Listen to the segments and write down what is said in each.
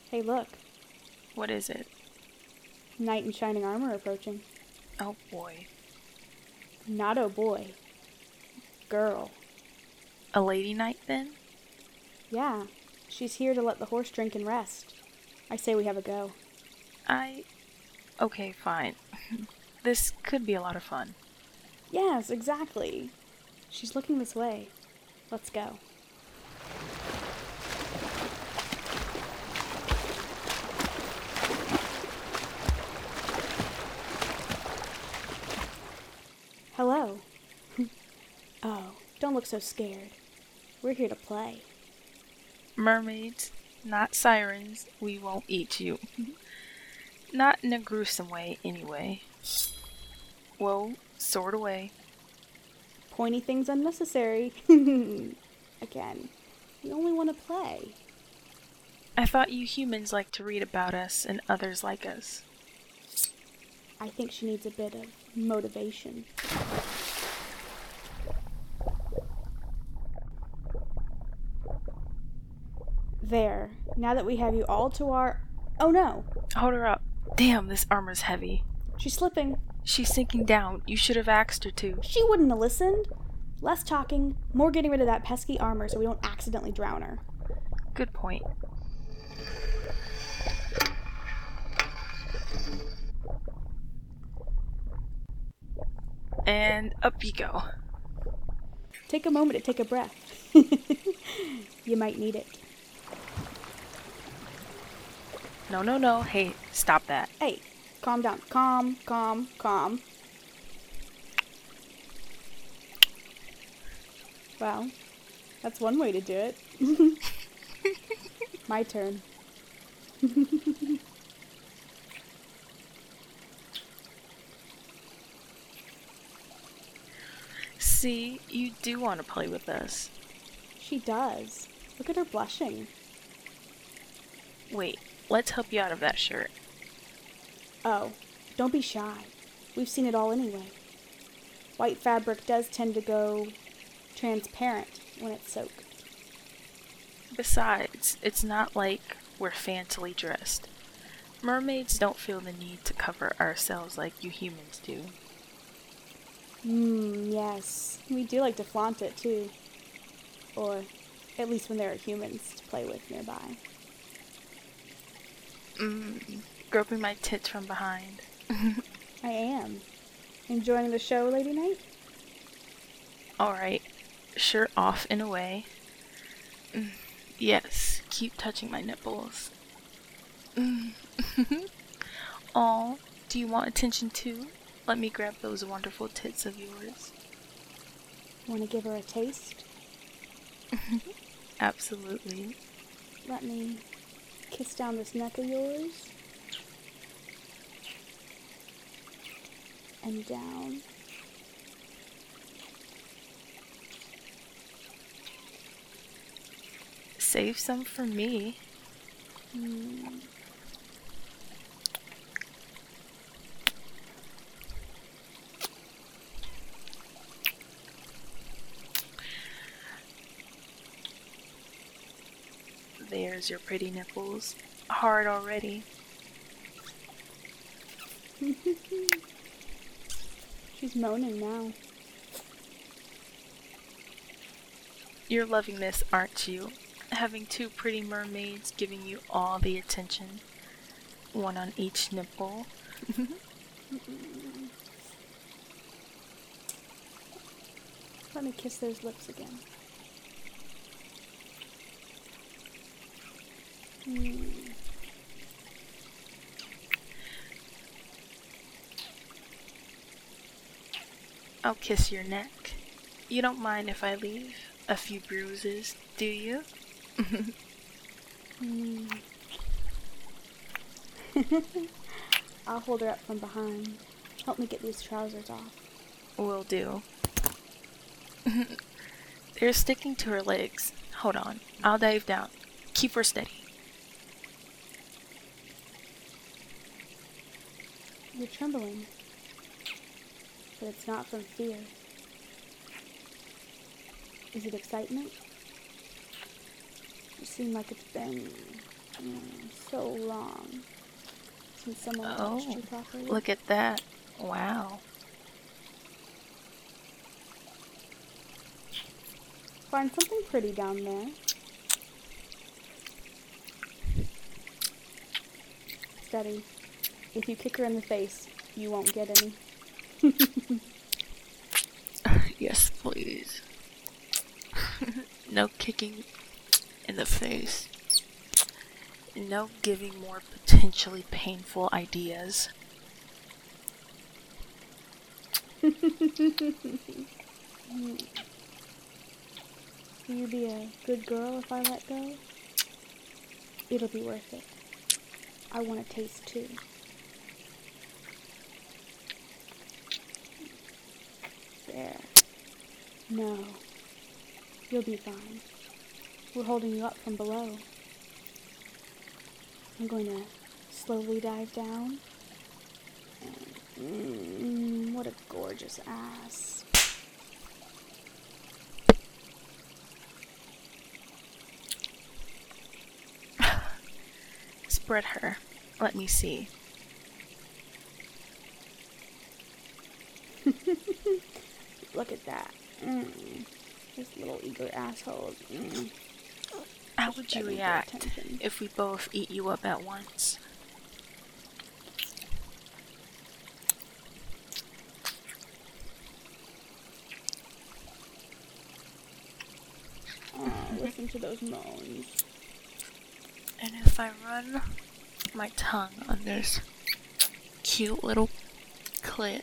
Hey, look. What is it? Knight in shining armor approaching. Oh boy. Not oh boy. Girl. A lady knight then? Yeah, she's here to let the horse drink and rest. I say we have a go. Okay, fine. This could be a lot of fun. Yes, exactly. She's looking this way. Let's go. Hello. Oh, don't look so scared. We're here to play. Mermaids, not sirens, we won't eat you. Not in a gruesome way, anyway. Whoa, sword away. Pointy things unnecessary. Again, we only want to play. I thought you humans like to read about us and others like us. I think she needs a bit of motivation. There. Now that we have you all to our... Oh no! Hold her up. Damn, this armor's heavy. She's slipping. She's sinking down. You should have asked her to. She wouldn't have listened. Less talking, more getting rid of that pesky armor so we don't accidentally drown her. Good point. And up you go. Take a moment to take a breath. You might need it. No. Hey, stop that. Hey, calm down. Calm. Well, that's one way to do it. My turn. See, you do want to play with us. She does. Look at her blushing. Wait, let's help you out of that shirt. Oh, don't be shy. We've seen it all anyway. White fabric does tend to go transparent when it's soaked. Besides, it's not like we're fancily dressed. Mermaids don't feel the need to cover ourselves like you humans do. Yes. We do like to flaunt it, too. Or, at least when there are humans to play with nearby. Groping my tits from behind. I am. Enjoying the show, Lady Knight? Alright, shirt off in a way. Yes, keep touching my nipples. Aw, do you want attention too? Let me grab those wonderful tits of yours. Want to give her a taste? Absolutely. Let me kiss down this neck of yours. And down. Save some for me. There's your pretty nipples. Hard already. She's moaning now. You're loving this, aren't you? Having two pretty mermaids giving you all the attention. One on each nipple. Let me kiss those lips again. I'll kiss your neck. You don't mind if I leave a few bruises, do you? I'll hold her up from behind. Help me get these trousers off. Will do. They're sticking to her legs. Hold on, I'll dive down. Keep her steady. You're trembling. But it's not from fear. Is it excitement? You seem like it's been so long since someone touched you properly. Look at that. Wow. Find something pretty down there. Steady. If you kick her in the face, you won't get any. Yes, please. No kicking in the face. No giving more potentially painful ideas. Will you be a good girl if I let go? It'll be worth it. I want to taste too. There. No. You'll be fine. We're holding you up from below. I'm going to slowly dive down. And, what a gorgeous ass. Spread her. Let me see. Look at that. This little eager asshole. How would you react if we both eat you up at once? Oh, listen to those moans. And if I run my tongue on this cute little clit.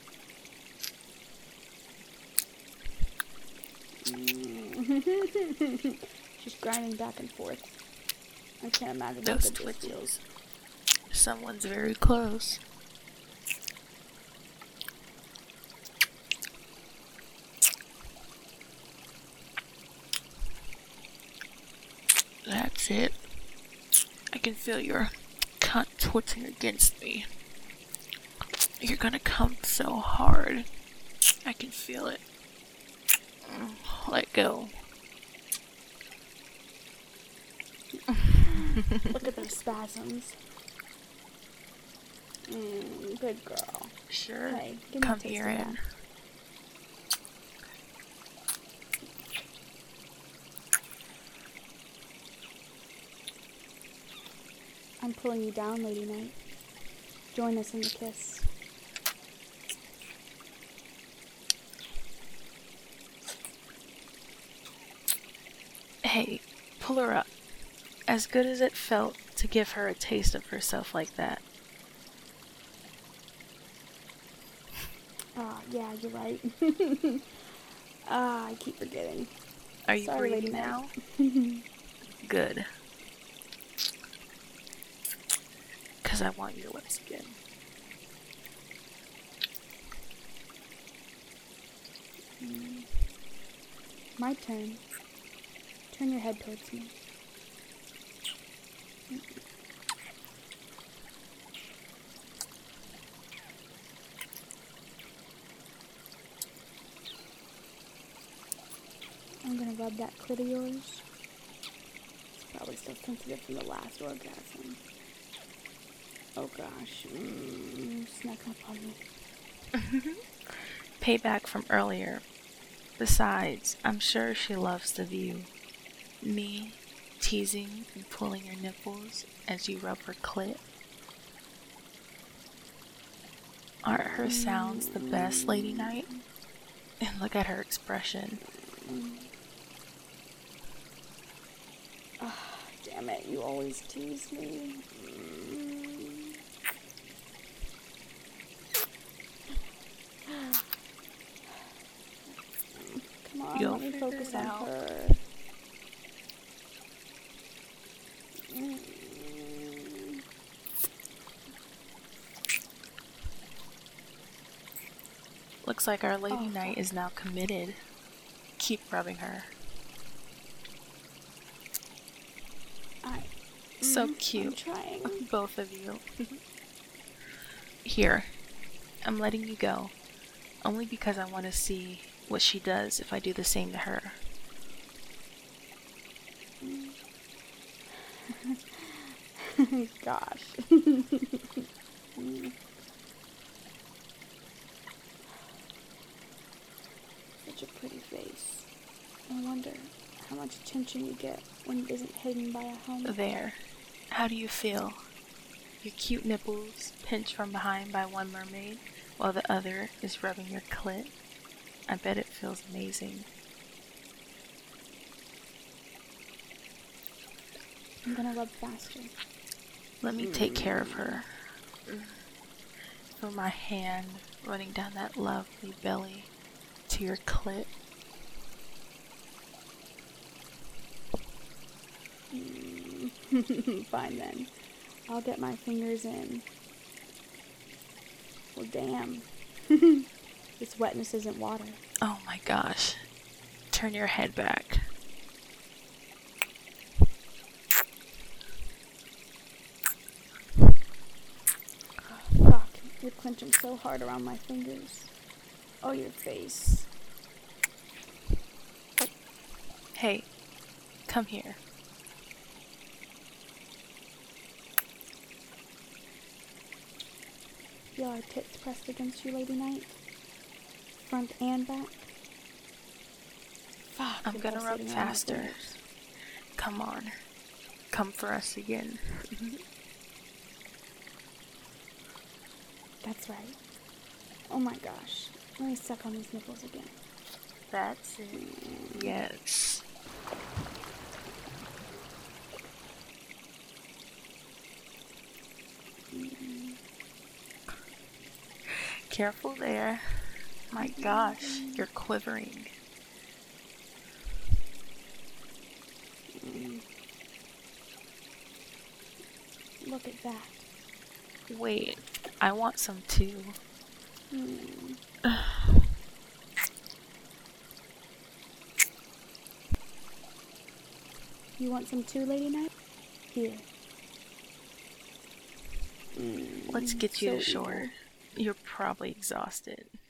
She's grinding back and forth. I can't imagine Those how good this twitches. feels. Someone's very close. That's it. I can feel your cunt twitching against me. You're gonna come so hard. I can feel it. Let go. Look at those spasms. Good girl. Sure. Hey, give me Come a taste here of in. that. I'm pulling you down, Lady Night. Join us in the kiss. Hey, pull her up. As good as it felt to give her a taste of herself like that. Ah, yeah, you're right. I keep forgetting. Are you Sorry, breathing Lady now? Night. Good. Because I want your lips again. My turn. Turn your head towards me. I'm gonna rub that clit of yours. It's probably still sensitive from the last orgasm. Oh gosh. Snuck up on me. Payback from earlier. Besides, I'm sure she loves the view. Me teasing and pulling your nipples as you rub her clit. Aren't her sounds the best, Lady Night? And look at her expression. Damn it, you always tease me. Come on, You'll let me figure focus it on out. her. Looks like our Lady Night is now committed. Keep rubbing her. So cute. I'm trying. Both of you. Here, I'm letting you go. Only because I want to see what she does if I do the same to her. Gosh. Such a pretty face. I wonder how much attention you get when it isn't hidden by a helmet. There. How do you feel? Your cute nipples pinched from behind by one mermaid, while the other is rubbing your clit. I bet it feels amazing. I'm gonna rub faster. Let me take care of her. Feel my hand running down that lovely belly to your clit. Fine then. I'll get my fingers in. Well, damn. This wetness isn't water. Oh my gosh. Turn your head back. Fuck, you're clenching so hard around my fingers. Oh, your face. Hey, come here. Feel our tits pressed against you, Lady Knight? Front and back? Fuck, I'm you're gonna rub pulsating around my faster. fingers. Come on. Come for us again. That's right. Oh my gosh. Let me suck on these nipples again. That's it. Yes. Careful there. My gosh, you're quivering. Look at that. Wait, I want some too. You want some too, Lady Knight? Here. Let's get you so to shore. evil. You're probably exhausted.